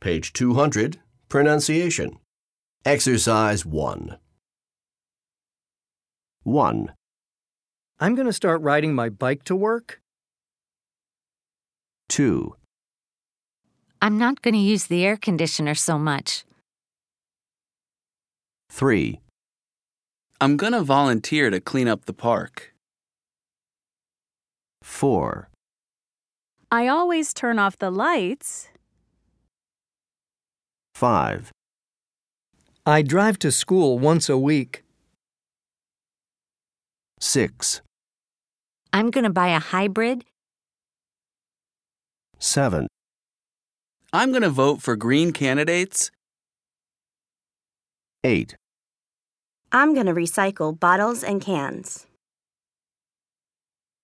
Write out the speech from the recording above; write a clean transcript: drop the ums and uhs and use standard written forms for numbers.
Page 200, Pronunciation. Exercise 1. 1. I'm going to start riding my bike to work. 2. I'm not going to use the air conditioner so much. 3. I'm gonna volunteer to clean up the park. 4. I always turn off the lights. 5. I drive to school once a week. 6. I'm going to buy a hybrid. 7. I'm gonna vote for green candidates. 8. I'm going to recycle bottles and cans.